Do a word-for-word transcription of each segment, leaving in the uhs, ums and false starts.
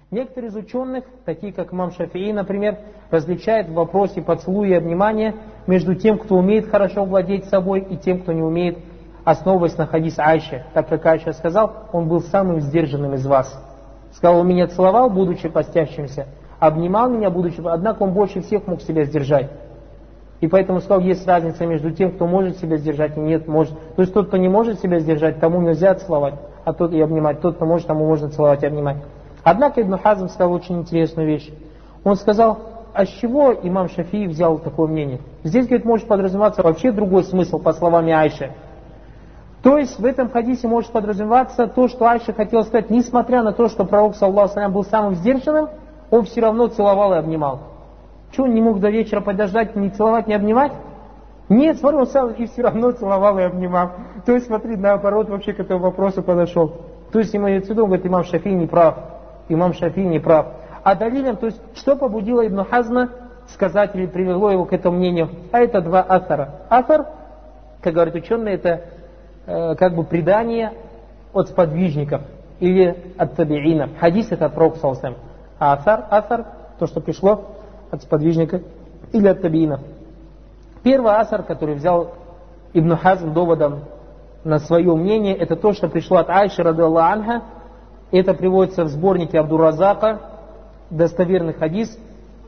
Некоторые из ученых, такие как имам Шафии, например, различают в вопросе поцелуя и обнимания между тем, кто умеет хорошо владеть собой, и тем, кто не умеет, основываясь на хадис Айши. Так как Айша сказал, он был самым сдержанным из вас. Сказал, он меня целовал, будучи постящимся, обнимал меня, будучи, однако он больше всех мог себя сдержать. И поэтому сказал, есть разница между тем, кто может себя сдержать и нет может. То есть тот, кто не может себя сдержать, тому нельзя целовать, а тот и обнимать. Тот, кто может, тому можно целовать и обнимать. Однако Ибн Хазм сказал очень интересную вещь. Он сказал, а с чего имам Шафии взял такое мнение? Здесь, говорит, может подразумеваться вообще другой смысл, по словам Айши. То есть в этом хадисе может подразумеваться то, что Айша хотела сказать, несмотря на то, что пророк, саллаллаху алейхи ва саллям, был самым сдержанным, он все равно целовал и обнимал. Что, он не мог до вечера подождать, не целовать, не обнимать? Нет, смотри, он сам и все равно целовал и обнимал. То есть, смотри, наоборот, вообще к этому вопросу подошел. То есть, имеется в виду, говорит, имам Шафии не прав. Имам Шафии не прав. А далилем, то есть, что побудило Ибн Хазма сказать или привело его к этому мнению? А это два асара. Асар, как говорят ученые, это э, как бы предание от сподвижников или от табиинов. Хадис это от пророка, саллаллаху алейхи ва саллям. А асар, асар, то, что пришло от сподвижника или от табиинов. Первый асар, который взял Ибн Хазм доводом на свое мнение, это то, что пришло от Айши, радиллаху анха. Это приводится в сборнике Абдур-Разака, достоверный хадис,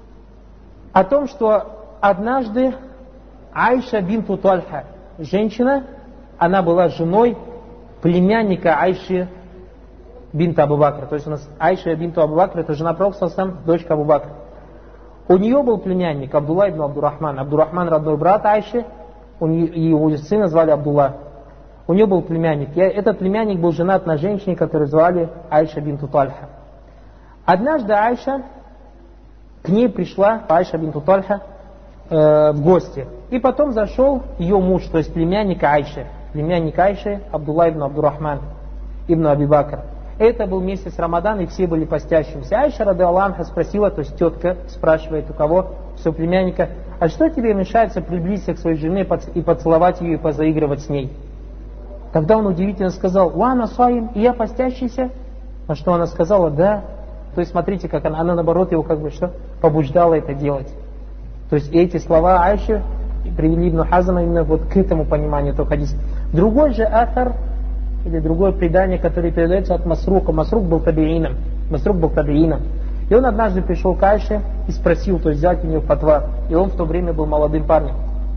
о том, что однажды Айша бинту Тальха, женщина, она была женой племянника Айши бинта Абу Бакра. То есть у нас Айша бинту Абу Бакра, это жена пророка, дочка Абу Бакра. У нее был племянник Абдулла ибн Абдурахман. Абдурахман родной брат Айши, у нее, его сына звали Абдулла. У нее был племянник. И этот племянник был женат на женщине, которую звали Айша бинту Тальха. Однажды Айша, к ней пришла Айша бинту Тальха э, в гости. И потом зашел ее муж, то есть племянник Айши. Племянник Айши, Абдулла ибн Абдурахман, ибн Аби Бакр. Это был месяц Рамадан, и все были постящимся. Айша, радиллаху анха, спросила, то есть тетка спрашивает у кого, своего племянника, а что тебе мешается приблизиться к своей жене и поцеловать ее и позаигрывать с ней? Тогда он удивительно сказал, «Уана саим, и я постящийся?» На что она сказала, «Да». То есть смотрите, как она, она наоборот его как бы что, побуждала это делать. То есть эти слова Айши привели Ибн Хазма именно вот к этому пониманию этого хадиса. Другой же атар, или другое предание, которое передается от Масрука. Масрук был табиином. Масрук был табиином. И он однажды пришел к Айше и спросил, то есть взять у нее фатва. И он в то время был молодым парнем.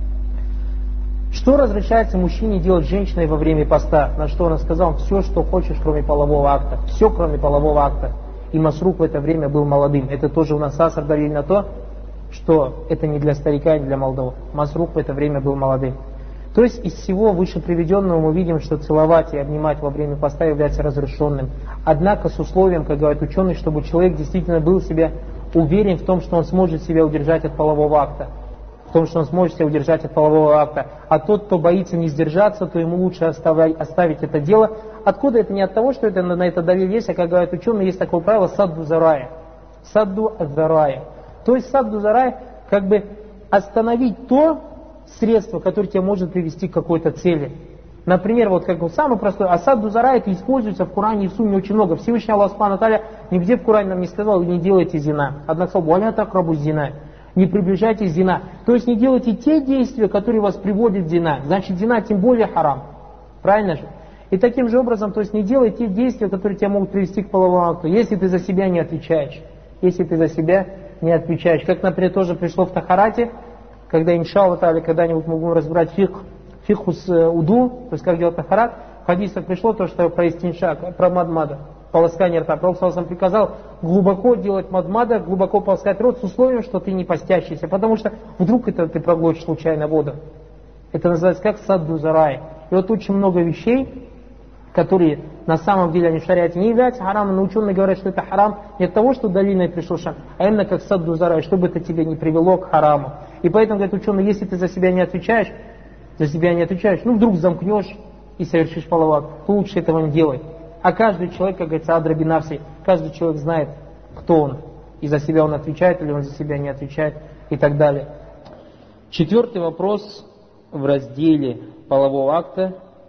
Что разрешается мужчине делать с женщиной во время поста? На что он сказал, все, что хочешь, кроме полового акта. Все, кроме полового акта. И Масрук в это время был молодым. Это тоже у нас асар давили на то, что это не для старика, не для молодого. Масрук в это время был молодым. То есть из всего выше приведенного мы видим, что целовать и обнимать во время поста является разрешенным. Однако с условием, как говорят ученые, чтобы человек действительно был себя уверен в том, что он сможет себя удержать от полового акта. В том, что он сможет себя удержать от полового акта. А тот, кто боится не сдержаться, то ему лучше оставлять, оставить это дело. Откуда это? Не от того, что это, на это давил есть, а как говорят ученые, есть такое правило садду зарая. Садду зарая. То есть садду зарая, как бы остановить то средство, которое тебя может привести к какой-то цели. Например, вот как бы самый простой, асадду зарая, это используется в Коране и в Сунне очень много. Всевышний Аллах Субхану ва Тааля нигде в Коране нам не сказал, не делайте зина. Однако сказал, валя такрабу зина. Не приближайтесь к зина. То есть не делайте те действия, которые вас приводят к зина. Значит, зина тем более харам. Правильно же? И таким же образом, то есть не делай те действия, которые тебя могут привести к половому акту, если ты за себя не отвечаешь. Если ты за себя не отвечаешь. Как, например, тоже пришло в Тахарате, когда, иншаллах, когда-нибудь мы будем разбирать фикх, фикху с уду, то есть как делать тахарат, в хадисах пришло то, что про истиншак, про мадмада, полоскание рта. Пророк саллаллаху алейхи ва саллям приказал глубоко делать мадмада, глубоко полоскать рот с условием, что ты не постящийся, потому что вдруг это ты проглотишь случайно воду. Это называется как садду зарай. И вот очень много вещей, которые на самом деле они в шариате не являются харамом, но ученые говорят, что это харам не от того, что долиной пришел шам, а именно как садду зарай, чтобы это тебя не привело к хараму. И поэтому, говорят ученые, если ты за себя не отвечаешь, за себя не отвечаешь, ну вдруг замкнешь и совершишь половой акт, то лучше этого не делай. А каждый человек, как говорится, адра бинавси, каждый человек знает, кто он. И за себя он отвечает, или он за себя не отвечает, и так далее. Четвертый вопрос в разделе полового акта.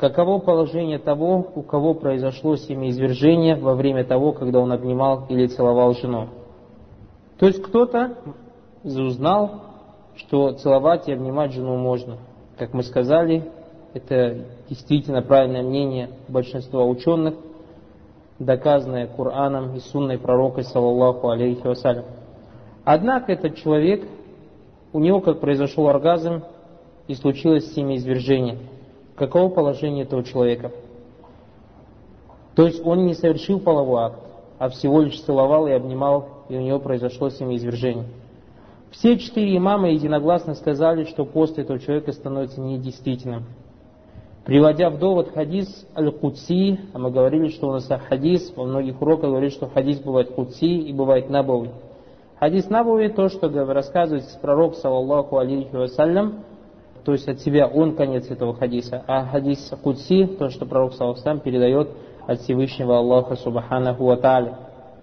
Каково положение того, у кого произошло семяизвержение во время того, когда он обнимал или целовал жену? То есть кто-то узнал, что целовать и обнимать жену можно. Как мы сказали, это действительно правильное мнение большинства ученых, доказанное Кораном и сунной пророка, саллаллаху алейхи вассалям. Однако этот человек, у него как произошел оргазм и случилось семяизвержение. Каково положение этого человека? То есть он не совершил половой акт, а всего лишь целовал и обнимал, и у него произошло семяизвержение. Все четыре имама единогласно сказали, что пост этого человека становится недействительным. Приводя в довод хадис аль-Кудси, а мы говорили, что у нас хадис, во многих уроках говорит, что хадис бывает Кудси и бывает Набави. Хадис Набави, то, что рассказывает пророк, саллаллаху алейхи вассалям, то есть от себя он конец этого хадиса, а хадис Кудси, то, что пророк, саллаллаху алейхи вассалям, передает от Всевышнего Аллаха, субханаху ва тааля.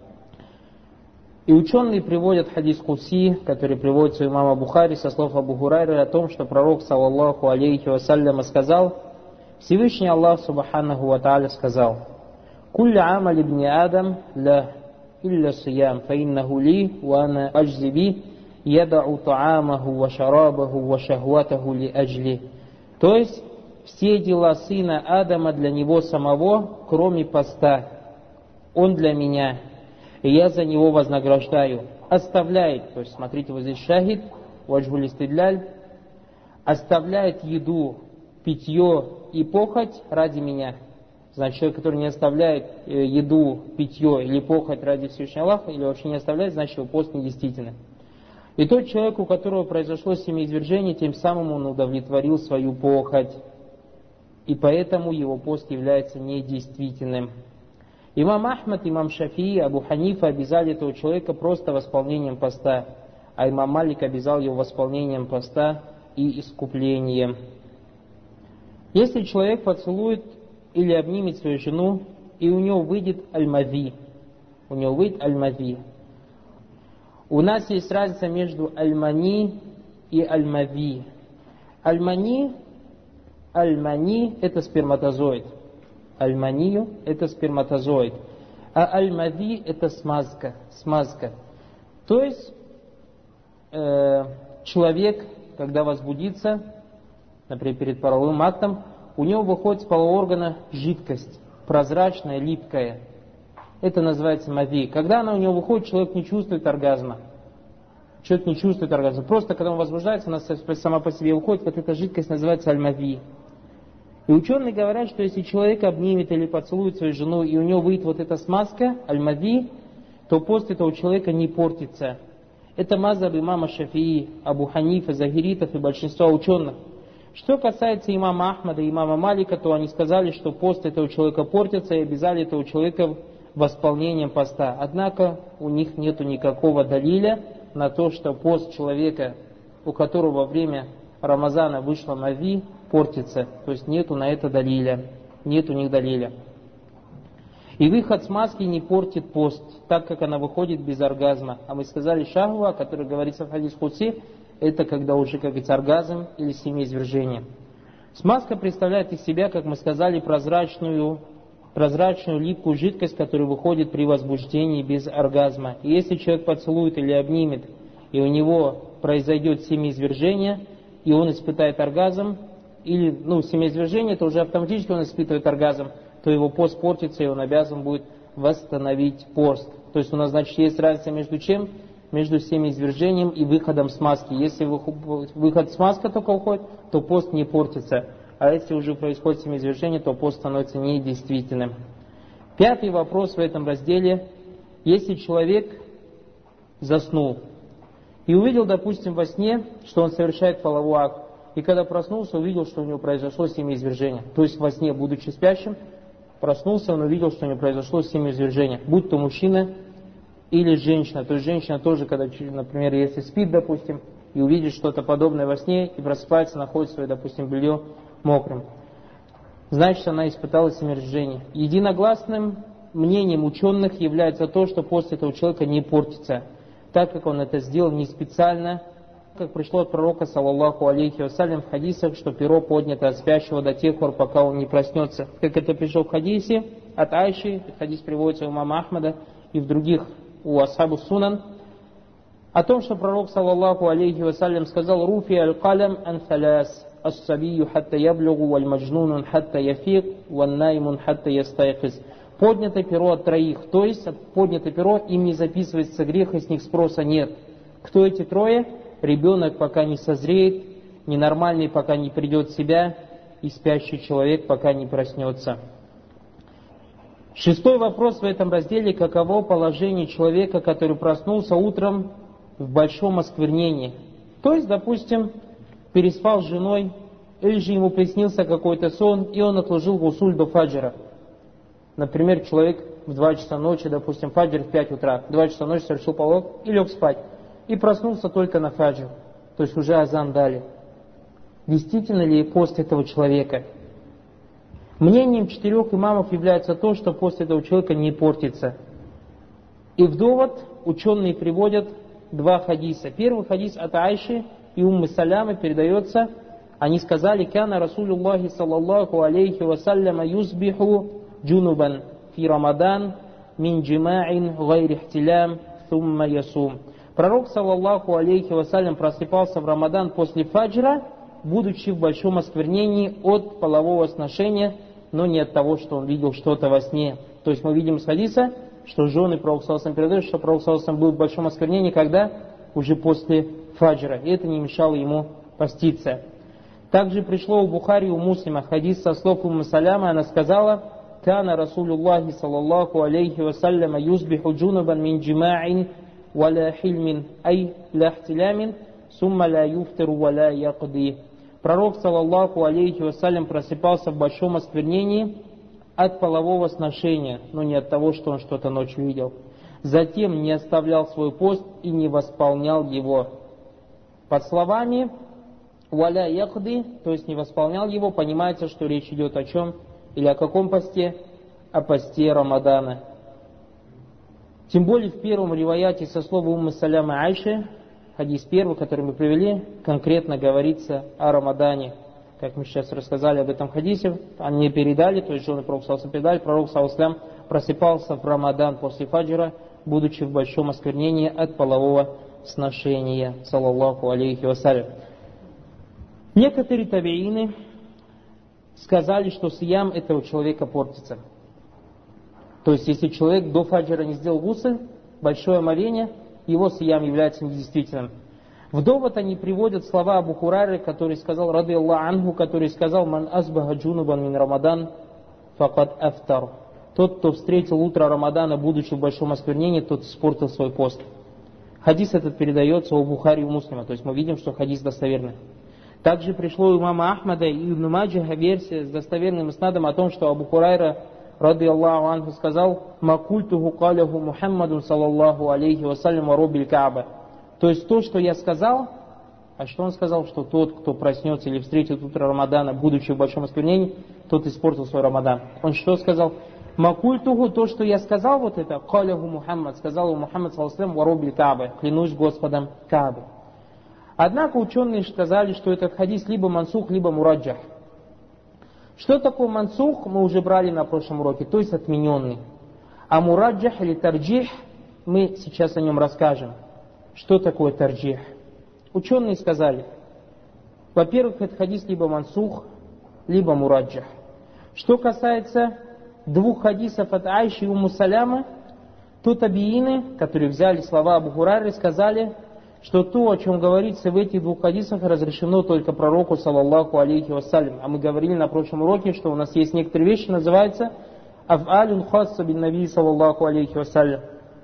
И ученые приводят хадис Кудси, который приводится у имама Бухари со слов Абу Хурайры о том, что пророк, саллаллаху алейхи вассалям, сказал: Всевышний Аллах, субханаху ва тааля, сказал: «Кулля амаль ибни Адам ла илля сиям, фаиннаху ли, ва ана аджзи би, ядау таамаху ва шарабаху ва шахватаху ли аджли». То есть, все дела сына Адама для него самого, кроме поста. Он для меня, и я за него вознаграждаю. Оставляет, то есть, смотрите, вот здесь шахид, ваджхуль истидляль, оставляет еду, питье и похоть ради меня. Значит, человек, который не оставляет еду, питье или похоть ради Всевышнего Аллаха, или вообще не оставляет, значит, его пост недействительный. И тот человек, у которого произошло семяизвержение, тем самым он удовлетворил свою похоть. И поэтому его пост является недействительным. Имам Ахмад, имам Шафии, Абу Ханифа обязали этого человека просто восполнением поста, а имам Малик обязал его восполнением поста и искуплением. Если человек поцелует или обнимет свою жену, и у него выйдет аль-мави, у него выйдет аль-мави. У нас есть разница между аль-мани и аль-мави. Аль-мани, аль-мани это сперматозоид. Аль-манию это сперматозоид. А аль-мави это смазка. смазка. То есть э, человек, когда возбудится, например, перед половым актом, у него выходит с полового органа жидкость, прозрачная, липкая. Это называется мави. Когда она у него выходит, человек не чувствует оргазма. Человек не чувствует оргазма. Просто когда он возбуждается, она сама по себе уходит, вот эта жидкость называется аль-мави. И ученые говорят, что если человек обнимет или поцелует свою жену, и у него выйдет вот эта смазка, аль-мави, то пост этого человека не портится. Это мазхаб имама Шафии, Абу Ханифа, Захиритов и большинства ученых. Что касается имама Ахмада и имама Малика, то они сказали, что пост этого человека портится, и обязали этого человека восполнением поста. Однако у них нет никакого далиля на то, что пост человека, у которого во время Рамазана вышло мави, портится. То есть нету на это далиля. Нет у них далиля. И выход смазки не портит пост, так как она выходит без оргазма. А мы сказали шахва, о которой говорится в хадис Кудси, это когда уже, как говорится, оргазм или семяизвержение. Смазка представляет из себя, как мы сказали, прозрачную, прозрачную липкую жидкость, которая выходит при возбуждении без оргазма. И если человек поцелует или обнимет, и у него произойдет семяизвержение, и он испытает оргазм, или, ну, семяизвержение, то уже автоматически он испытывает оргазм, то его пост портится, и он обязан будет восстановить пост. То есть у нас, значит, есть разница между чем? Между семяизвержением и выходом смазки. Если выход смазка только уходит, то пост не портится. А если уже происходит семяизвержение, то пост становится недействительным. Пятый вопрос в этом разделе. Если человек заснул и увидел, допустим, во сне, что он совершает половой акт, и когда проснулся, увидел, что у него произошло семяизвержение. То есть во сне, будучи спящим, проснулся, он увидел, что у него произошло семяизвержение. Будь то мужчина или женщина. То есть женщина тоже, когда, например, если спит, допустим, и увидит что-то подобное во сне, и просыпается, находит свое, допустим, белье мокрым, значит, она испытала семяизвержение. Единогласным мнением ученых является то, что пост этого человека не портится, так как он это сделал не специально, как пришло от пророка, саллаллаху алейхи вассалям, в хадисах, что перо поднято от спящего до тех пор, пока он не проснется. Как это пришло в хадисе от Айши, хадис приводится у имама Ахмада и в других у асхабу сунан, о том, что пророк, саллаллаху алейхи вассалям, сказал: «Руфи аль-калям ан халяс, ас-сабию хатта яблюгу, валь-маджнунун хатта яфик, ван-наймун хатта ястайкиз». Поднято перо от троих, то есть поднято перо, им не записывается грех, и с них спроса нет. Кто эти трое? Ребенок, пока не созреет, ненормальный, пока не придет в себя, и спящий человек, пока не проснется. Шестой вопрос в этом разделе: каково положение человека, который проснулся утром в большом осквернении? То есть, допустим, переспал с женой, или же ему приснился какой-то сон, и он отложил гусуль до фаджра. Например, человек в два часа ночи, допустим, фаджр в пять утра, в два часа ночи совершил полог и лег спать, и проснулся только на фаджр, то есть уже азан дали. Действительно ли пост этого человека? Мнением четырех имамов является то, что пост этого человека не портится. И в довод ученые приводят два хадиса. Первый хадис от Айши и Уммы Салямы передается, они сказали: «Кана Расулюллахи саллаллаху алейхи вассаляма юсбиху джунубан фи рамадан мин джима'ин гайри ихтилям thumma ясум». Пророк, саллаллаху алейхи вассалям, просыпался в Рамадан после фаджра, будучи в большом осквернении от полового сношения, но не от того, что он видел что-то во сне. То есть мы видим из хадиса, что жены пророка саллаллаху алейхи передают, что пророк саллаллаху алейхи был в большом осквернении, когда? Уже после фаджра. И это не мешало ему поститься. Также пришло у Бухари и у Муслима хадис со слов Уммы Салямы, она сказала: «Кана Расулюллахи саллаллаху алейхи вассаляма юсбиху джунубан мин джима'ин валя хильмин ай ля хтилямин сумма ля юфтиру валя якди». Пророк, саллаллаху алейхи вассалям, просыпался в большом осквернении от полового сношения, но не от того, что он что-то ночью видел. Затем не оставлял свой пост и не восполнял его. Под словами «валя якди», то есть не восполнял его, понимается, что речь идет о чем? Или о каком посте? О посте Рамадана. Тем более в первом риваяте со слова Уммы Салямы Айши, хадис первый, который мы привели, конкретно говорится о Рамадане. Как мы сейчас рассказали об этом хадисе, они передали, то есть жены пророка саллаллаху алейхи передали, пророк саллаллаху алейхи просыпался в Рамадан после фаджра, будучи в большом осквернении от полового сношения, саллаллаху алейхи вассалям. Некоторые табиины сказали, что сиям этого человека портится. То есть, если человек до фаджра не сделал гусль, большое омовение, его сиям является недействительным. В довод они приводят слова Абу Хурайры, который сказал, ради Аллаху анху, который сказал: «Ман асбаха джунубан мин Рамадан факад афтар». Тот, кто встретил утро Рамадана, будучи в большом осквернении, тот испортил свой пост. Хадис этот передается у Бухари и у Муслима, то есть мы видим, что хадис достоверный. Также пришло у имама Ахмада и Ибн Маджаха версия с достоверным иснадом о том, что Абу Хурайра, ради Аллаху анху, сказал: «Макультуху каляху Мухаммаду саллаллаху алейхи вассалям ва роббиль Кааба». То есть то, что я сказал, а что он сказал, что тот, кто проснется или встретит утро Рамадана, будучи в большом осквернении, тот испортил свой Рамадан. Он что сказал? Макультуху, то, что я сказал, вот это, каляху Мухаммад, сказал ему Мухаммад саллаллаху алейхи ва роббиль Кааба, клянусь Господом Каабы. Однако ученые сказали, что этот хадис либо мансух, либо мураджах. Что такое мансух, мы уже брали на прошлом уроке, то есть отмененный. А мураджах или тарджих, мы сейчас о нем расскажем. Что такое тарджих? Ученые сказали, во-первых, этот хадис либо мансух, либо мураджах. Что касается двух хадисов от Айши и Умму Салямы, то табиины, которые взяли слова Абу Хурайры, сказали, что то, о чем говорится в этих двух хадисах, разрешено только пророку, саллаллаху алейхи вассалям. А мы говорили на прошлом уроке, что у нас есть некоторые вещи, называются аф'алюн хасса бин наби, саллаллаху алейхи вассалям.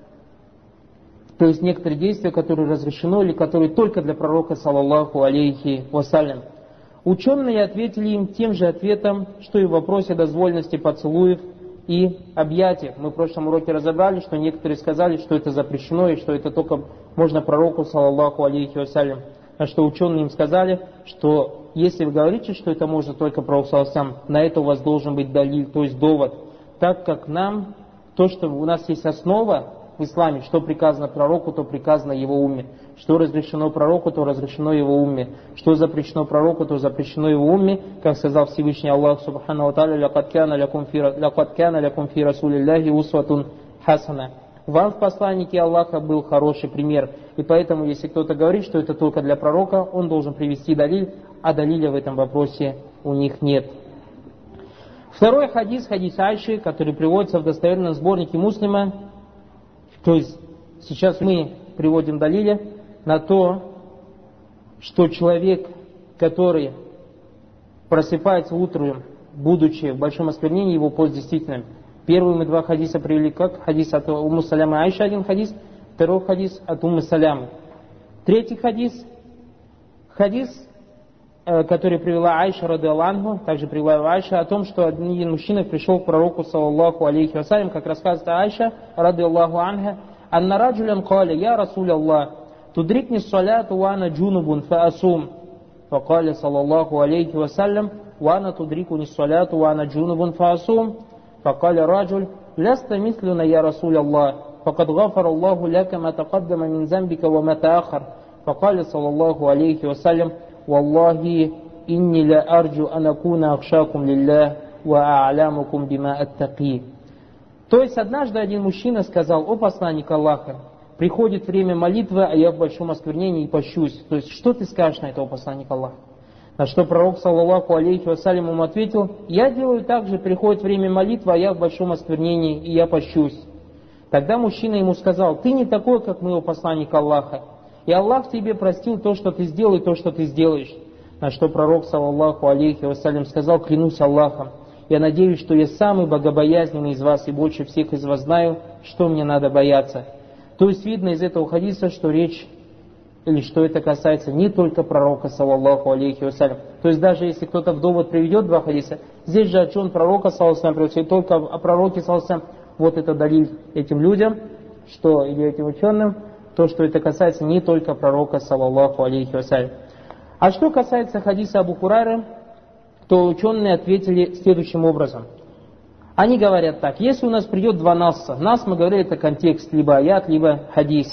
То есть некоторые действия, которые разрешено или которые только для пророка, саллаллаху алейхи вассалям. Ученые ответили им тем же ответом, что и в вопросе дозволенности поцелуев и объятий. Мы в прошлом уроке разобрали, что некоторые сказали, что это запрещено и что это только можно пророку, саллаллаху алейхи вассалям. А что ученые им сказали, что если вы говорите, что это можно только пророку, саллаллаху алейхи вассалям, на это у вас должен быть далиль, то есть довод. Так как нам, то, что у нас есть основа, в исламе. Что приказано пророку, то приказано его умме. Что разрешено пророку, то разрешено его умме. Что запрещено пророку, то запрещено его умме. Как сказал Всевышний Аллах Субхану ва Тааля: «Лакад кяна лякум фи расулиллахи усватун хасана». Вам в посланнике Аллаха был хороший пример. И поэтому, если кто-то говорит, что это только для пророка, он должен привести далиль, а далиля в этом вопросе у них нет. Второй хадис, хадис Айши, который приводится в достоверном сборнике Муслима. То есть сейчас мы приводим далиля на то, что человек, который просыпается утром, будучи в большом осквернении, его пост действительным. Первые мы два хадиса привели как хадис от Умму Салямы Айши, один хадис, второй хадис от Уммы Салямы. Третий хадис, хадис, который привела Айша радиаллаху анху, также привела Айша, о том, что один мужчина пришел к пророку, саллаллаху алейхи вассалям, как рассказывает Айша радиаллаху анха: «Анна раджулян каля, я Расуль Аллах, тудрикни саляту вана джунубун фаасум». Факаля саллаллаху алейхи вассалям: «Вана тудрикуни саляту вана джунубун фаасум». Факаля раджуль: «Ляста мислюна, я Расуль Аллах, факад гафар Аллаху ляка ма тақаддама мин замбика ва ма таахар». Факаля саллаллаху алейхи вассалям: «Валлахи инни ля арджу анакуна ахшакум лиллах ва а'лямукум бима аттаки». То есть однажды один мужчина сказал: «О посланник Аллаха, приходит время молитвы, а я в большом осквернении и пощусь». То есть что ты скажешь на это, о посланник Аллаха? На что пророк, саллаллаху алейхи вассалям, ему ответил: «Я делаю так же, приходит время молитвы, а я в большом осквернении и я пощусь». Тогда мужчина ему сказал: «Ты не такой, как мы, о посланник Аллаха, и Аллах тебе простил то, что ты сделал, и то, что ты сделаешь». На что пророк, саллаллаху алейхи вассалям, сказал: «Клянусь Аллахом, я надеюсь, что я самый богобоязненный из вас и больше всех из вас знаю, что мне надо бояться». То есть видно из этого хадиса, что речь, или что это касается не только пророка, саллаллаху алейхи вассалям. То есть даже если кто-то в довод приведет два хадиса, здесь же отчет пророка, саллаллаху алейхи вассалям, только о пророке, саллаллаху алейхи вассалям, вот это далиль этим людям, что, или этим ученым, то, что это касается не только пророка, саллаллаху алейхи вассалям. А что касается хадиса Абу Хурайры, то ученые ответили следующим образом. Они говорят так: если у нас придет два насса, нас, мы говорили, это контекст, либо аят, либо хадис,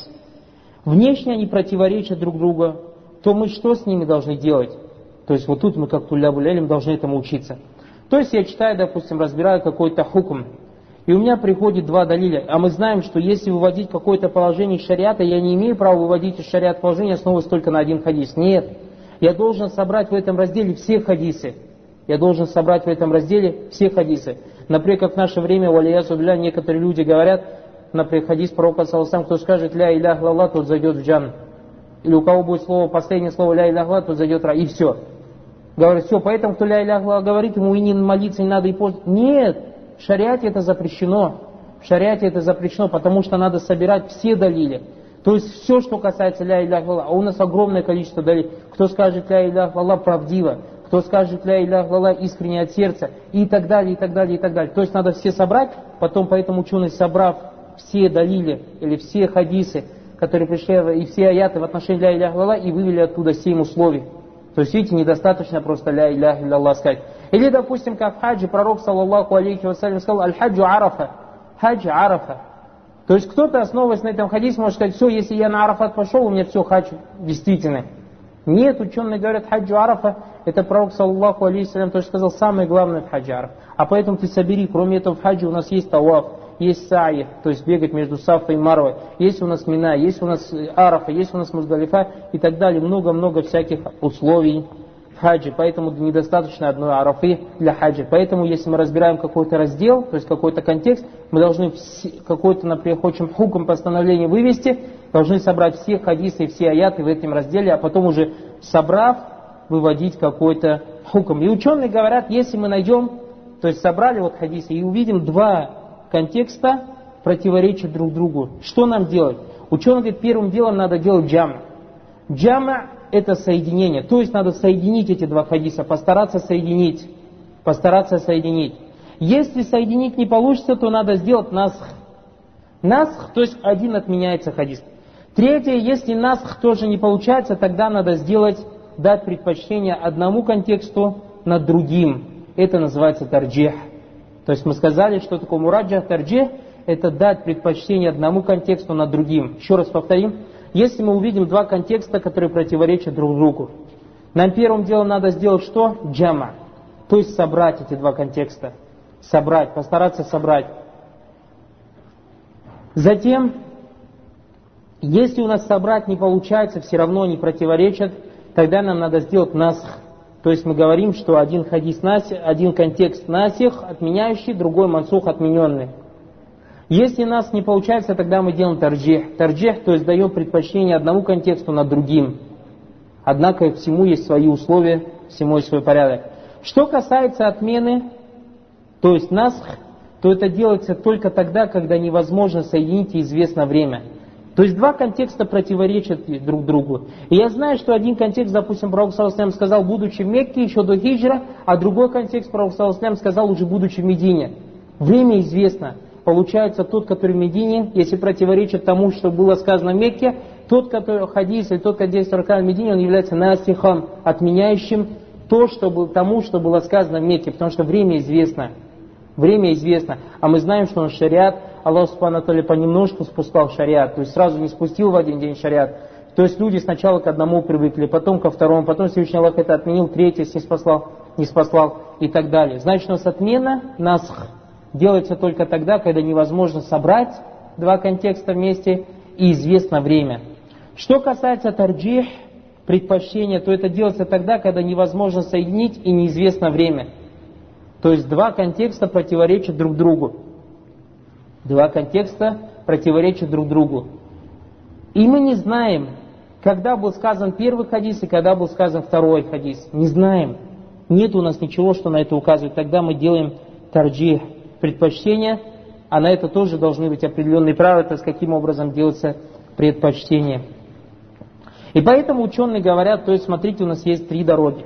внешне они противоречат друг другу, то мы что с ними должны делать? То есть вот тут мы, как тулябуль илм, должны этому учиться. То есть я читаю, допустим, разбираю какой-то хукм, и у меня приходит два далиля, а мы знаем, что если выводить какое-то положение из шариата, я не имею права выводить из шариата положение, основываясь только на один хадис. Нет, я должен собрать в этом разделе все хадисы. Я должен собрать в этом разделе все хадисы. Например, как в наше время, валиясу билля, некоторые люди говорят, например, хадис пророка, саллаллаху, кто скажет ля илях илlallah, тот зайдет в джан. Или у кого будет слово, последнее слово ля илях илlallah, тот зайдет в рай. И все. Говорят, все, поэтому кто ля илях илlallah говорит, ему и не молиться не надо, и пользоваться. Нет, в шариате это запрещено. В шариате это запрещено, потому что надо собирать все далили. То есть все, что касается ля илях илlallah, а у нас огромное количество далилей. Кто скажет ля илях илlallah правдиво, кто скажет ля илях илlallah искренне от сердца, и так далее, и так далее, и так далее. То есть надо все собрать, потом поэтому ученый, собрав все далили или все хадисы, которые пришли, и все аяты в отношении ля илях илlallah, и вывели оттуда семь условий. То есть, видите, недостаточно просто ля илях илlallah сказать. Или, допустим, как в хаджи, пророк, саллаллаху алейхи вассалям, сказал: аль-хаджу арафа, хадж арафа. То есть кто-то, основываясь на этом хадисе, может сказать: все, если я на Арафат пошел, у меня все, хадж действительно. Нет, ученые говорят, хаджу арафа, это пророк, саллаллаху алейхи вассалям, тоже сказал, самое главное в хаджи арафа. А поэтому ты собери, кроме этого в хаджи у нас есть таваф, есть саи, то есть бегать между Сафой и Марвой, есть у нас Мина, есть у нас Арафа, есть у нас Муздалифа и так далее, много-много всяких условий в хаджи, поэтому недостаточно одной Арафы для хаджи. Поэтому, если мы разбираем какой-то раздел, то есть какой-то контекст, мы должны какой-то, например, хочем хукм постановление вывести, должны собрать все хадисы и все аяты в этом разделе, а потом уже собрав, выводить какой-то хукм. И ученые говорят, если мы найдем, то есть собрали вот хадисы и увидим два контекста противоречат друг другу, что нам делать? Ученый говорит, первым делом надо делать джама. Джама это соединение, то есть надо соединить эти два хадиса, постараться соединить, постараться соединить. Если соединить не получится, то надо сделать насх. Насх, то есть один отменяется хадис. Третье, если насх тоже не получается, тогда надо сделать, дать предпочтение одному контексту над другим. Это называется тарджих. То есть мы сказали, что такое мураджах, тарджих. это дать предпочтение одному контексту над другим. Еще раз повторим. Если мы увидим два контекста, которые противоречат друг другу, нам первым делом надо сделать что? Джама. То есть собрать эти два контекста. Собрать, постараться собрать. Затем, если у нас собрать не получается, все равно не противоречат, тогда нам надо сделать насх. То есть мы говорим, что один хадис насих, один контекст насих, отменяющий, другой мансух, отмененный. Если нас не получается, тогда мы делаем тарджих. Тарджих, то есть даем предпочтение одному контексту над другим. Однако всему есть свои условия, всему есть свой порядок. Что касается отмены, то есть насх, то это делается только тогда, когда невозможно соединить и известно время. То есть два контекста противоречат друг другу. И я знаю, что один контекст, допустим, Пророк саллаллаху алейхи ва саллям сказал, будучи в Мекке, еще до хиджра, а другой контекст Пророк саллаллаху алейхи ва саллям сказал, уже будучи в Медине. Время известно. Получается, тот, который в Медине, если противоречит тому, что было сказано в Мекке, тот, который хадис, или тот, который действует в Медине, он является насихом, отменяющим то, что было, тому, что было сказано в Мекке, потому что время известно. Время известно. А мы знаем, что он шариат, Аллах Субхану ва Тааля понемножку спускал шариат, то есть сразу не спустил в один день шариат. То есть люди сначала к одному привыкли, потом ко второму, потом Всевышний Аллах это отменил, третий не спаслал, не спаслал и так далее. Значит, у нас отмена, насх, делается только тогда, когда невозможно собрать два контекста вместе и известно время. Что касается тарджих, предпочтения, то это делается тогда, когда невозможно соединить и неизвестно время. То есть два контекста противоречат друг другу. Два контекста противоречат друг другу. И мы не знаем, когда был сказан первый хадис и когда был сказан второй хадис. Не знаем. Нет у нас ничего, что на это указывает. Тогда мы делаем тарджих, предпочтения, а на это тоже должны быть определенные правила, то есть каким образом делается предпочтение. И поэтому ученые говорят, то есть смотрите, у нас есть три дороги.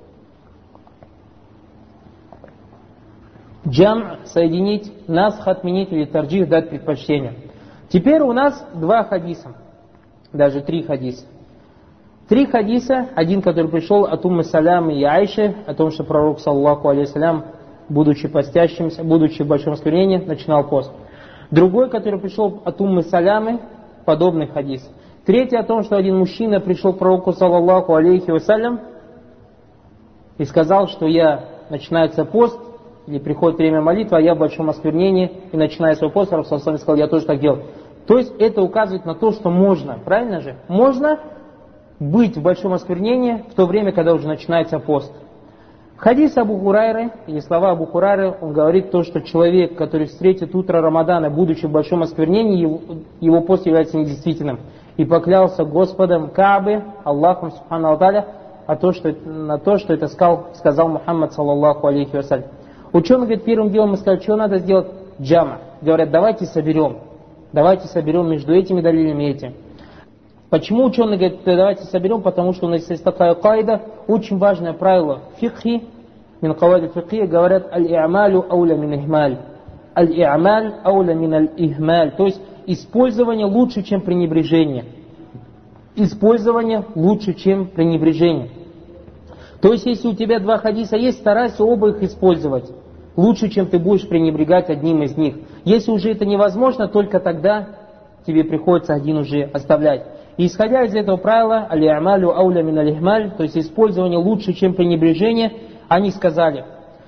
Джам соединить, насх отменить или тарджих дать предпочтение. Теперь у нас два хадиса, даже три хадиса. Три хадиса, один, который пришел от Уммы Салямы и Айши, о том, что пророк, саллаллаху алейхи салям, будучи постящимся, будучи в большом сквернении, начинал пост. Другой, который пришел от Уммы Салямы, подобный хадис. Третий о том, что один мужчина пришел к пророку, саллаллаху алейхи вассалям, и сказал, что я, начинается пост, или приходит время молитвы, а я в большом осквернении, и начиная свой пост, пророк саллаллаху алейхи сказал, я тоже так делаю. То есть это указывает на то, что можно, правильно же? Можно быть в большом осквернении в то время, когда уже начинается пост. Хадис Абу Хурайры, или слова Абу Хурайры, он говорит то, что человек, который встретит утро Рамадана, будучи в большом осквернении, его, его пост является недействительным. И поклялся Господом Каабы, Аллахом Субхану ва Тааля, а то, что, на то, что это сказал, сказал Мухаммад, саллаллаху алейхи вассалям. Ученый говорит, первым делом мы сказали, что надо сделать? Джама. Говорят, давайте соберем. Давайте соберем между этими далилями и этим. Почему ученые говорят, давайте соберем? Потому что у нас есть такая кайда, очень важное правило фикхи, мин кавайд фикхи, говорят, аль-и'малю ауля мин ихмаль. Аль-и'маль ауля мин аль-ихмаль. То есть использование лучше, чем пренебрежение. Использование лучше, чем пренебрежение. То есть если у тебя два хадиса есть, старайся оба их использовать. Лучше, чем ты будешь пренебрегать одним из них. Если уже это невозможно, только тогда тебе приходится один уже оставлять. И исходя из этого правила, аль-и'малю ауля мин аль-ихмаль, то есть использование лучше, чем пренебрежение, они сказали,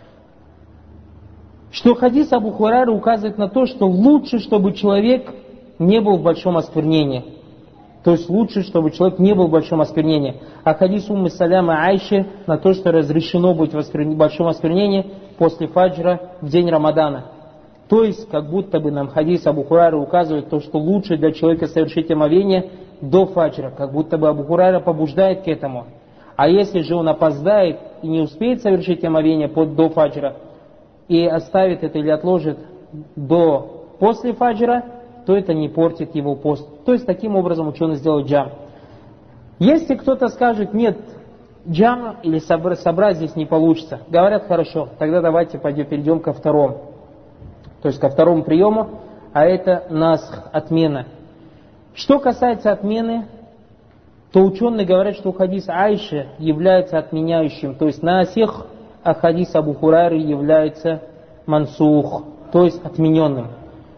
что хадис Абу Хурайры указывает на то, что лучше, чтобы человек не был в большом осквернении. То есть лучше, чтобы человек не был в большом осквернении. А хадис Уммы Салямы Айши на то, что разрешено быть в большом осквернении после фаджра в день Рамадана. То есть, как будто бы нам хадис Абу Хурайры указывает то, что лучше для человека совершить омовение до фаджра. Как будто бы Абу Хурайра побуждает к этому. А если же он опоздает и не успеет совершить омовение до фаджра, и оставит это или отложит до после фаджра, то это не портит его пост. То есть, таким образом ученые сделают джам. Если кто-то скажет, нет, джам или собрать здесь не получится, говорят, хорошо, тогда давайте пойдем, перейдем ко второму. То есть, ко второму приему, а это насх, отмена. Что касается отмены, то ученые говорят, что хадис Айши является отменяющим, то есть насих, а хадис Абу Хурайры является мансух, то есть отмененным.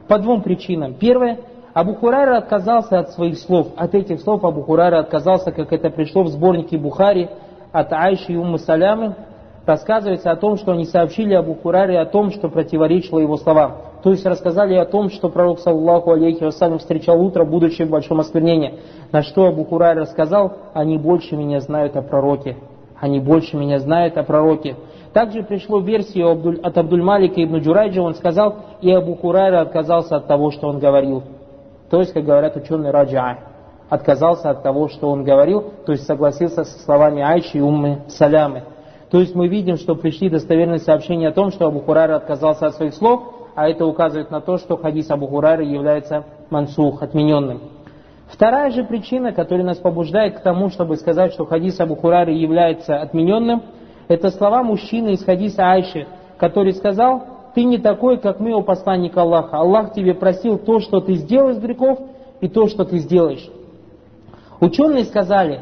По двум причинам. Первое. Абу Хурайра отказался от своих слов. От этих слов Абу Хурайра отказался, как это пришло в сборнике Бухари от Айши и Уммы Салямы. Рассказывается о том, что они сообщили Абу Хурайре о том, что противоречило его словам. То есть рассказали о том, что пророк, саллаллаху алейхи вассалям, встречал утро, будучи в большом осквернении. На что Абу Хурайра сказал: они больше меня знают о пророке. Они больше меня знают о пророке. Также пришло версию от Абдуль-Малика ибн Джурайджа, он сказал: и Абу Хурайра отказался от того, что он говорил. То есть, как говорят ученые, раджа, отказался от того, что он говорил, то есть согласился со словами Айши и Уммы Салямы. То есть мы видим, что пришли достоверные сообщения о том, что Абу Хурайра отказался от своих слов, а это указывает на то, что хадис Абу Хурайры является мансух, отмененным. Вторая же причина, которая нас побуждает к тому, чтобы сказать, что хадис Абу Хурайры является отмененным, это слова мужчины из хадиса Айши, который сказал: ты не такой, как мы, о посланник Аллаха. Аллах тебе просил то, что ты сделал из грехов, и то, что ты сделаешь. Ученые сказали,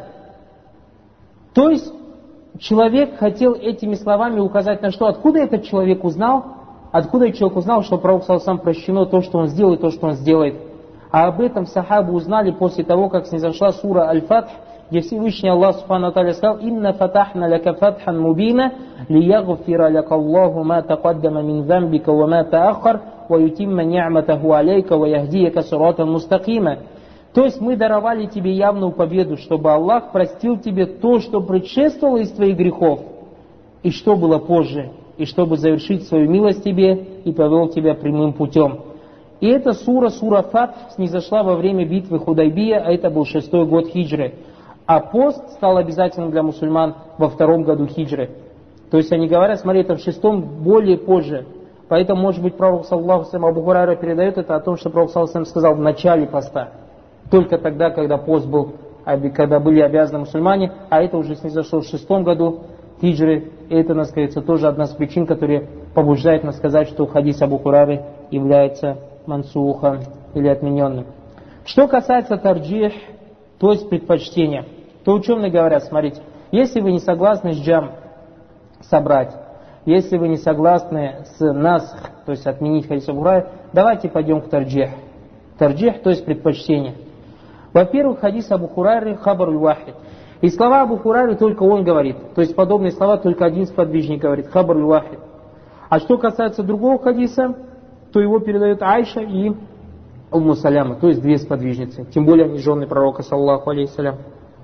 то есть человек хотел этими словами указать на что? Откуда этот человек узнал? Откуда человек узнал, что пророк сам прощено то, что он сделал, и то, что он сделает? А об этом сахабы узнали после того, как снизошла сура Аль-Фатх, где Всевышний Аллах Субхану ва Тааля сказал: «Инна фатахна лака фатхан мубина, лиягфира лака Аллаху ма тақаддама мин замбика ва ма таахар, ва ютимма ни'матаху алейка, ва яхдияка сиратан мустакима». То есть мы даровали тебе явную победу, чтобы Аллах простил тебе то, что предшествовало из твоих грехов, и что было позже, и чтобы завершить свою милость тебе и повел тебя прямым путем. И эта сура, сура Фатх, снизошла во время битвы Худайбия, а это был шестой год хиджры. А пост стал обязательным для мусульман во втором году хиджры. То есть они говорят, смотри, это в шестом, более позже. Поэтому, может быть, пророк, саллаллаху алейхи, Абу Хурайра передает это о том, что пророк, саллаллаху алейхи, сказал в начале поста. Только тогда, когда пост был, когда были обязаны мусульмане, а это уже снизошло в шестом году хиджры. И это, нас кажется, тоже одна из причин, которая побуждает нас сказать, что хадис Абу Хурайры является мансухом или отмененным. Что касается тарджих, то есть предпочтения, то ученые говорят, смотрите, если вы не согласны с джам собрать, если вы не согласны с насх, то есть отменить хадис Абу Хурайры, давайте пойдем к тарджих. Тарджих, то есть предпочтение. Во-первых, хадис Абу Хурайры хабаруль вахид. И слова Абу Хурайры только он говорит. То есть подобные слова только один сподвижник говорит. Хабаруль вахид. А что касается другого хадиса, то его передают Айша и Умму Саляма. То есть две сподвижницы. Тем более они жены пророка, саллаллаху алейхи салям.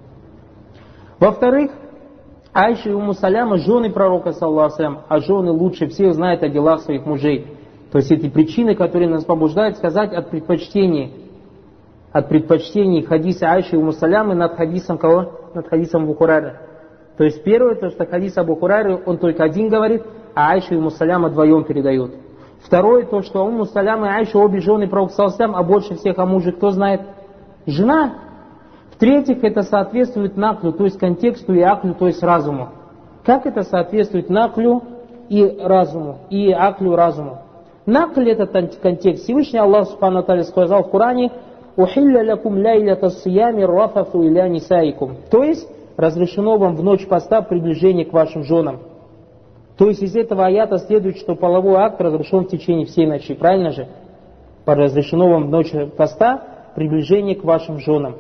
Во-вторых, Айша и Умму Саляма жены пророка, саллаллаху алейхи салям. А жены лучше всех знают о делах своих мужей. То есть эти причины, которые нас побуждают сказать от предпочтений. От предпочтений хадиса Айши и Умму Салямы над хадисом кого? Над хадисом Абу Хурайры. То есть первое, то что хадис Абу Хурайры, он только один говорит, а Айша и Умму Саляма вдвоем передают. Второе, то что Умму Саляма и Айша обе жены пророка, саллаллаху, а больше всех о муже кто знает? Жена. В-третьих, это соответствует наклю, то есть контексту, и аклю, то есть разуму. Как это соответствует наклю и разуму, и аклю разуму? Накль — это контекст. Всевышний Аллах Субхану ва Тааля сказал в Коране: «Ухилля лякум ляйлята ссиями рафафу иля нисаикум». То есть, разрешено вам в ночь поста приближение к вашим женам. То есть, из этого аята следует, что половой акт разрешен в течение всей ночи. Правильно же? Разрешено вам в ночь поста приближение к вашим женам.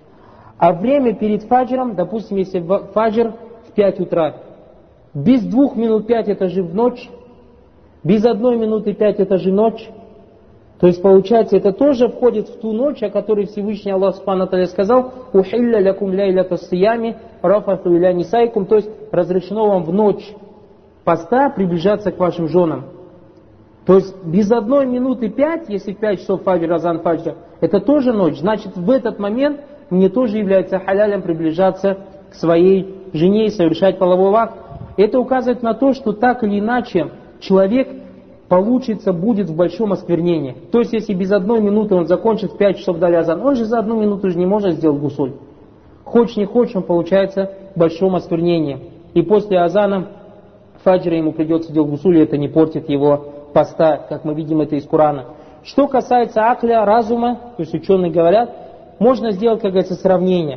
А время перед фаджром, допустим, если фаджр в пять утра, без двух минут пять это же в ночь, без одной минуты пять это же ночь. То есть, получается, это тоже входит в ту ночь, о которой Всевышний Аллах Субхану ва Тааля сказал: «Ухилля лякум ляйлята ссиями рафафу иля нисаикум». То есть, разрешено вам в ночь поста приближаться к вашим женам. То есть, без одной минуты пять, если в пять часов фаджр, азан фаджра, это тоже ночь. Значит, в этот момент мне тоже является халялем приближаться к своей жене и совершать половой акт. Это указывает на то, что так или иначе человек получится, будет в большом осквернении. То есть, если без одной минуты он закончит в пять часов дали азан, он же за одну минуту же не может сделать гусуль. Хочешь не хочешь, он получается в большом осквернении. И после азана фаджра ему придется делать гусуль, и это не портит его поста, как мы видим это из Корана. Что касается акля, разума, то есть ученые говорят, можно сделать, как говорится, сравнение.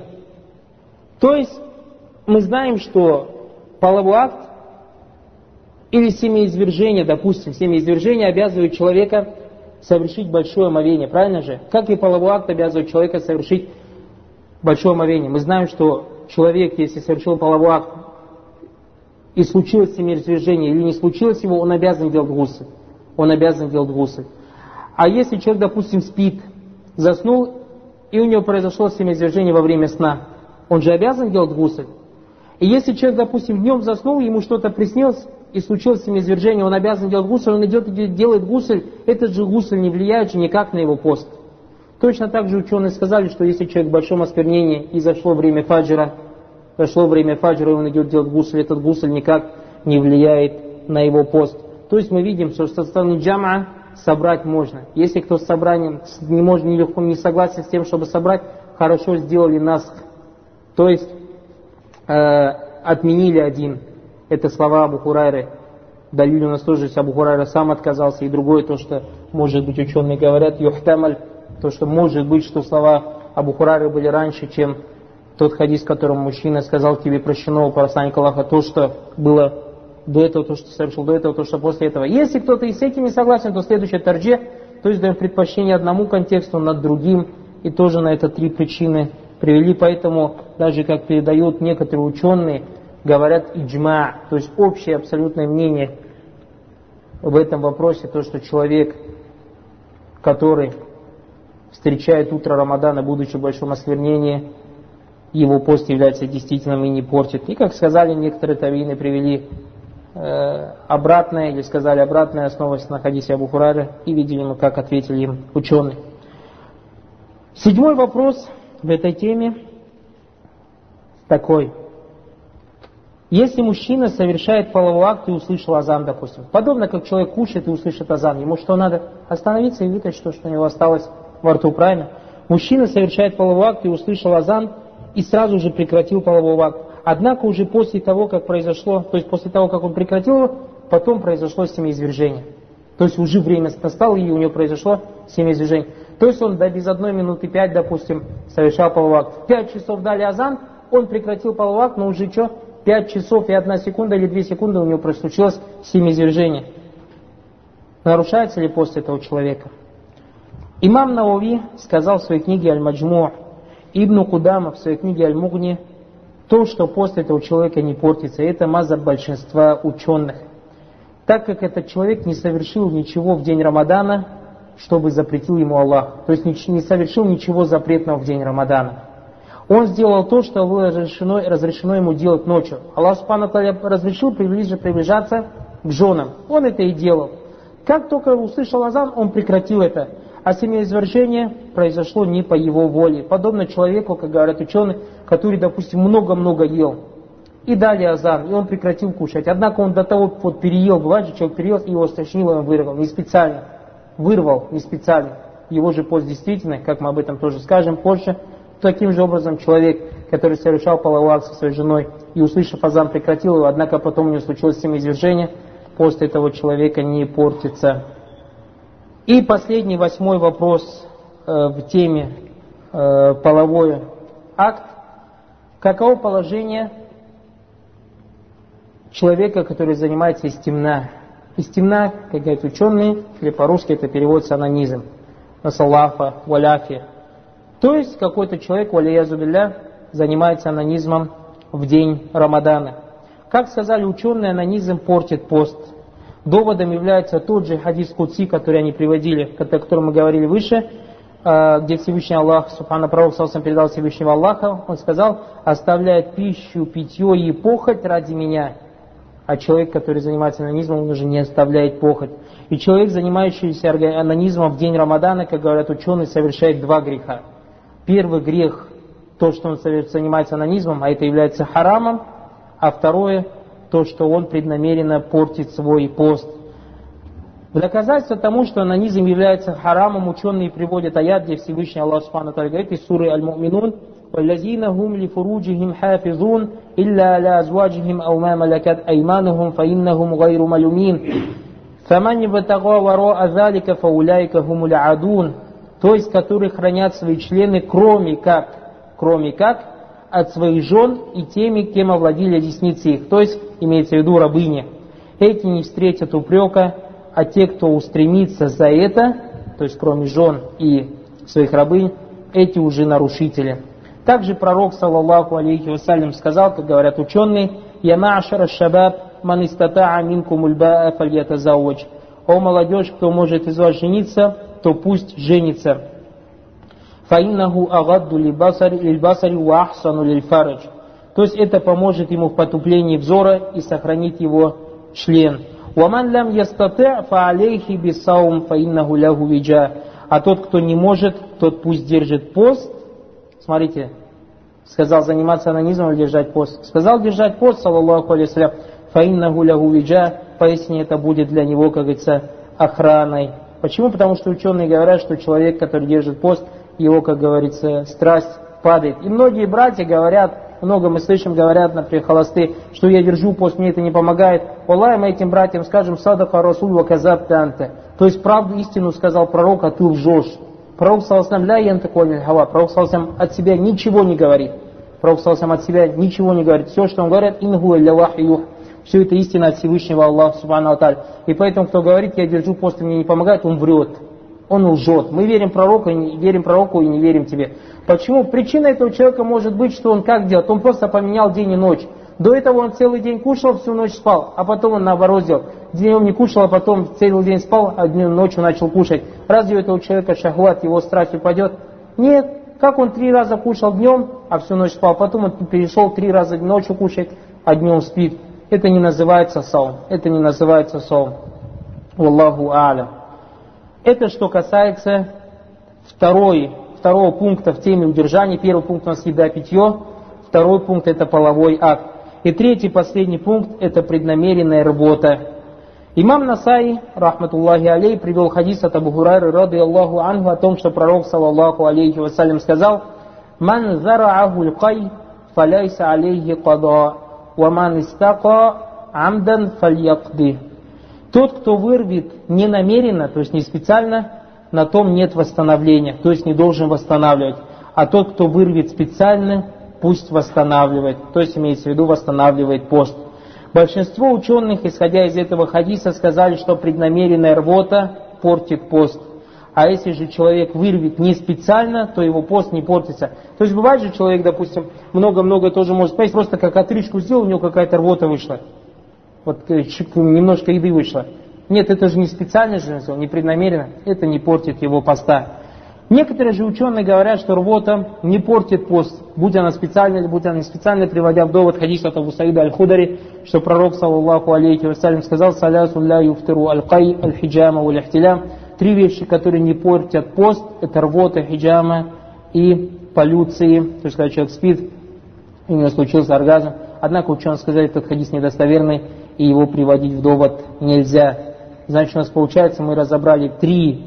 То есть, мы знаем, что половой акт или семяизвержение, допустим, семяизвержение обязывает человека совершить большое омовение, правильно же? Как и половой акт обязывает человека совершить большое омовение. Мы знаем, что человек, если совершил половой акт, и случилось семяизвержение или не случилось его, он обязан делать гусль. Он обязан делать гусль. А если человек, допустим, спит, заснул, и у него произошло семяизвержение во время сна, он же обязан делать гусль. И если человек, допустим, днем заснул, ему что-то приснилось, и случилось семяизвержение, он обязан делать гусль, он идет и делает гусль, этот же гусль не влияет же никак на его пост. Точно так же ученые сказали, что если человек в большом осквернении и зашло время фаджра, зашло время фаджра, и он идет делать гусль, этот гусль никак не влияет на его пост. То есть мы видим, что со стороны джамаа собрать можно. Если кто с собранием не, может, не, легко, не согласен с тем, чтобы собрать, хорошо сделали насх. То есть э, отменили один. Это слова Абу Хурайры. Далиль у нас тоже есть, Абу Хурайра сам отказался. И другое, то, что, может быть, ученые говорят, юхтамаль, то, что может быть, что слова Абу Хурайры были раньше, чем тот хадис, в котором мужчина сказал тебе прощено у посланника Аллаха то, что было до этого, то, что совершил до этого, то, что после этого. Если кто-то и с этим не согласен, то следующее тарджи, то есть даем предпочтение одному контексту над другим, и тоже на это три причины привели. Поэтому даже как передают некоторые ученые, говорят иджма, то есть общее абсолютное мнение в этом вопросе, то, что человек, который встречает утро Рамадана, будучи в большом осквернении, его пост является действительным и не портит. И, как сказали некоторые тавиины, привели э, обратное, или сказали обратное, основываясь на хадисе Абу Хурайры, и видели мы, как ответили им ученые. Седьмой вопрос в этой теме такой. Если мужчина совершает половой акт и услышал азан, допустим, подобно как человек кушает и услышит азан, ему что надо? Остановиться и вытащить то, что у него осталось во рту, правильно? Мужчина совершает половой акт и услышал азан, и сразу же прекратил половой акт. Однако уже после того, как произошло, то есть после того, как он прекратил его, потом произошло семяизвержение. То есть уже время настало, и у него произошло семяизвержение. То есть он до без одной минуты пять, допустим, совершал половой акт. В пять часов дали азан, он прекратил половой акт, но уже что? Пять часов и одна секунда или две секунды у него случилось семяизвержение. Нарушается ли пост этого человека? Имам Науави сказал в своей книге Аль-Маджму', Ибн Кудама в своей книге Аль-Мугни, то, что пост этого человека не портится, это мазхаб большинства ученых. Так как этот человек не совершил ничего в день Рамадана, чтобы запретил ему Аллах. То есть не совершил ничего запретного в день Рамадана. Он сделал то, что было разрешено, разрешено ему делать ночью. Аллах Субхану ва Тааля разрешил приближаться к женам. Он это и делал. Как только услышал азан, он прекратил это. А семяизвержение произошло не по его воле. Подобно человеку, как говорят ученые, который, допустим, много-много ел. И дали азан, и он прекратил кушать. Однако он до того вот переел, бывает же, человек переел, и его стошнило, и он вырвал. Не специально. Вырвал, не специально. Его же пост действительно, как мы об этом тоже скажем позже. Таким же образом человек, который совершал половой акт со своей женой, и услышав азан, прекратил его, однако потом у него случилось семяизвержение, пост этого человека не портится. И последний, восьмой вопрос э, в теме э, половой акт. Каково положение человека, который занимается истимна? Истимна, как говорят ученые, или по-русски это переводится анонизм. Насаллафа, валяфи. То есть какой-то человек, валиязу билля, занимается анонизмом в день Рамадана. Как сказали ученые, анонизм портит пост. Доводом является тот же хадис Кудси, который они приводили, о котором мы говорили выше, где Всевышний Аллах, Субхана Пророк Салсам передал Всевышнего Аллаха, он сказал: оставляет пищу, питье и похоть ради меня. А человек, который занимается анонизмом, он уже не оставляет похоть. И человек, занимающийся анонизмом в день Рамадана, как говорят ученые, совершает два греха. Первый грех, то, что он занимается анонизмом, а это является харамом, а второе, то, что он преднамеренно портит свой пост. В доказательство тому, что анонизм является харамом, ученые приводят аят, где Всевышний Аллах Субхану ва Тааля говорит из суры Аль-Му'минун: «Валлазина хум ли фуруджихим хафизун, илля ля азваджихим ау ма малакат айманухум, фа иннахум гайру малюмин, фаман ибтага вара'a залика, фа уляйка хумуль адун». То есть, которые хранят свои члены, кроме как, кроме как, от своих жен и теми, кем овладели десницы их. То есть, имеется в виду рабыни. Эти не встретят упрека, а те, кто устремится за это, то есть кроме жен и своих рабынь, эти уже нарушители. Также пророк, саллаллаху алейхи вассалям, сказал, как говорят ученые, «Я ма'ашара шабаб, ман истата'a минкум ульба'a фальятазауадж». О молодежь, кто может из вас жениться, то пусть женится. «Фаиннаху агадду лильбасари ва ахсану лильфарадж». То есть это поможет ему в потуплении взора и сохранит его член. «Ваман лям ястати' фа алейхи бисаум фаиннаху лягу виджа». А тот, кто не может, тот пусть держит пост. Смотрите, сказал заниматься анонизмом или держать пост. Сказал держать пост, саллаллаху алейхи вассалям, фаиннаху лягу виджа, поясни, это будет для него, как говорится, охраной. Почему? Потому что ученые говорят, что человек, который держит пост, его, как говорится, страсть падает. И многие братья говорят, много мы слышим, говорят, например, холостые, что я держу пост, мне это не помогает. Аллах, мы этим братьям скажем, садака расуль ва казаб танте. То есть правду, истину сказал пророк, а ты лжешь. Пророк, саллаллаху ля янтику аниль хава. Пророк, саллаллаху от себя ничего не говорит. Пророк, саллаллаху от себя ничего не говорит. Все, что он говорит, инху илля вахью. Все это истина от Всевышнего Аллаха, субхану тааля. И поэтому, кто говорит, я держу пост, и мне не помогает, он врет. Он лжет. Мы верим пророку, и не, верим пророку и не верим тебе. Почему? Причина этого человека может быть, что он как делает? Он просто поменял день и ночь. До этого он целый день кушал, всю ночь спал, а потом он наоборот сделал. Днем не кушал, а потом целый день спал, а днем ночью начал кушать. Разве у этого человека шахват, его страсть упадет? Нет. Как он три раза кушал днем, а всю ночь спал, потом он перешел три раза ночью кушать, а днем спит. Это не называется саум. Это не называется саум. Валлаху а'лям. Это что касается второй, второго пункта в теме удержания. Первый пункт у нас еда, питье. Второй пункт это половой акт. И третий, последний пункт это преднамеренная работа. Имам Насаи, рахматуллахи алей, привел хадис от Абу Хурайры, рады Аллаху анху, о том, что пророк, саллаллаху алейхи вассалям, сказал, «Ман зара'аху л'кай, фаляйса алейхи када, ва ман истака амдан фальякди». Тот, кто вырвет ненамеренно, то есть не специально, на том нет восстановления, то есть не должен восстанавливать. А тот, кто вырвет специально, пусть восстанавливает, то есть имеется в виду восстанавливает пост. Большинство ученых, исходя из этого хадиса, сказали, что преднамеренная рвота портит пост. А если же человек вырвет не специально, то его пост не портится. То есть бывает же человек, допустим, много-много тоже может поесть, просто как отрыжку сделал, у него какая-то рвота вышла. Вот немножко еды вышло. Нет, это же не специально же сделал, не преднамеренно. Это не портит его поста. Некоторые же ученые говорят, что рвота не портит пост, будь она специально или будь она не специально, приводя в довод хадис от Абу Саида аль-Худари, что пророк, саллаллаху алейхи вассалям, сказал, «Салясу ля юфтиру аль-кай, аль-хиджама, аль-ихтилям». Три вещи, которые не портят пост, это рвота, хиджама и полюции. То есть, когда человек спит, у него случился оргазм. Однако ученые сказали, что этот хадис недостоверный, и его приводить в довод нельзя. Значит, у нас получается, мы разобрали три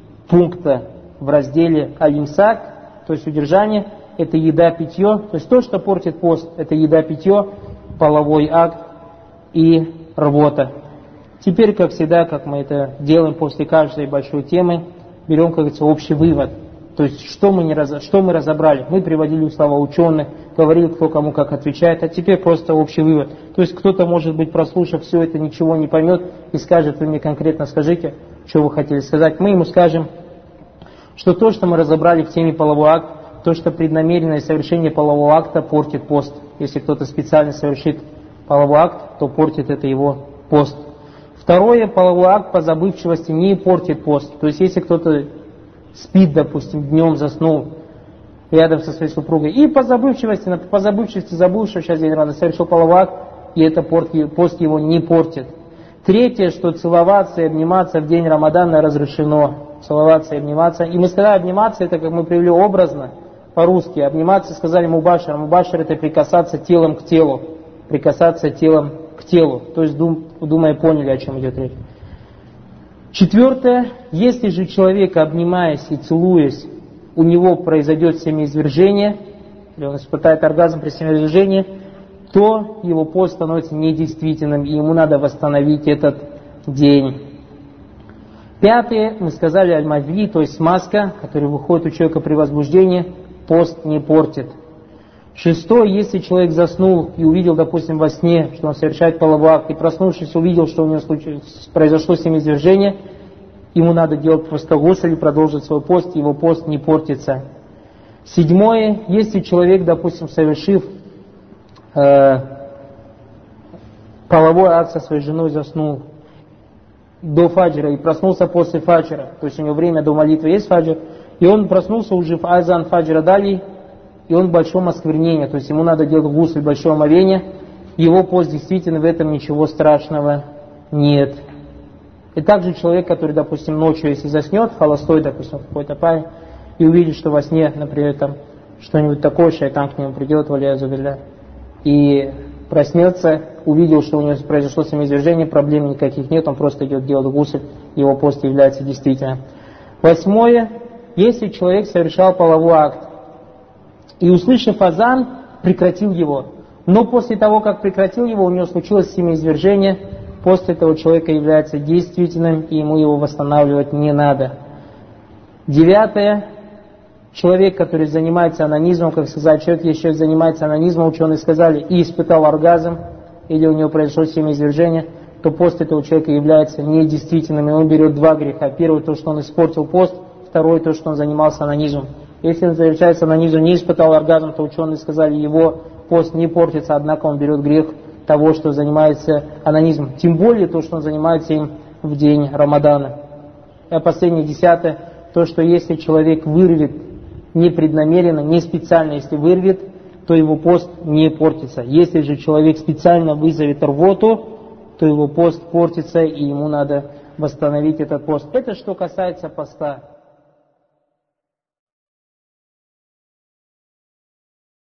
пункта в разделе аль-имсак, то есть удержание, это еда, питье, то есть то, что портит пост, это еда, питье, половой акт и рвота. Теперь, как всегда, как мы это делаем после каждой большой темы, берем, как говорится, общий вывод. То есть, что мы, не раз, что мы разобрали? Мы приводили слова ученых, говорили, кто кому как отвечает, а теперь просто общий вывод. То есть, кто-то, может быть, прослушав все это, ничего не поймет и скажет, вы мне конкретно скажите, что вы хотели сказать. Мы ему скажем, что то, что мы разобрали в теме половой акт, то, что преднамеренное совершение полового акта портит пост. Если кто-то специально совершит половой акт, то портит это его пост. Второе, половой акт по забывчивости не портит пост. То есть, если кто-то спит, допустим, днем заснул рядом со своей супругой, и по забывчивости, по забывчивости забыл, что сейчас день рано совершил половой акт, и это пост его не портит. Третье, что целоваться и обниматься в день Рамадана разрешено. Целоваться и обниматься. И мы сказали обниматься, это как мы привели образно, по-русски. Обниматься сказали мубашир. Мубашир это прикасаться телом к телу. Прикасаться телом к телу. То есть, дум, думая, поняли, о чем идет речь. Четвертое. Если же человек, обнимаясь и целуясь, у него произойдет семяизвержение, или он испытает оргазм при семяизвержении, то его пост становится недействительным, и ему надо восстановить этот день. Пятое, мы сказали аль-мазви, то есть смазка, которая выходит у человека при возбуждении, пост не портит. Шестое, если человек заснул и увидел, допустим, во сне, что он совершает половой акт, и проснувшись увидел, что у него произошло семяизвержение, ему надо делать просто гусль и продолжить свой пост, его пост не портится. Седьмое, если человек, допустим, совершив э, половой акт со своей женой, заснул до фаджра и проснулся после фаджра, то есть у него время до молитвы есть фаджр, и он проснулся уже в азан фаджра дали, и он в большом осквернении, то есть ему надо делать гусль, большое омовение, его пост действительно в этом ничего страшного нет. И также человек, который, допустим, ночью, если заснет, холостой, допустим, в какой-то паре, и увидит, что во сне, например, там что-нибудь такое, шайтан к нему придет, валяязу билля, и проснется, увидел, что у него произошло семяизвержение, проблем никаких нет, он просто идет делать гусль, его пост является действительно. Восьмое, если человек совершал половой акт, и, услышав азан, прекратил его, но после того, как прекратил его, у него случилось семяизвержение, пост этого человека является действительным, и ему его восстанавливать не надо. Девятое. Человек, который занимается анонизмом, как сказать, человек, если человек занимается анонизмом, ученые сказали, и испытал оргазм, или у него произошло семяизвержение, то пост этого человека является недействительным, и он берет два греха. Первый, то, что он испортил пост, второй, то, что он занимался анонизмом. Если он завершается анонизм, не испытал оргазм, то ученые сказали, его пост не портится, однако он берет грех того, что занимается анонизмом. Тем более то, что он занимается им в день Рамадана. И последнее, десятое, то, что если человек вырвет непреднамеренно, не специально, если вырвет, то его пост не портится. Если же человек специально вызовет рвоту, то его пост портится, и ему надо восстановить этот пост. Это что касается поста.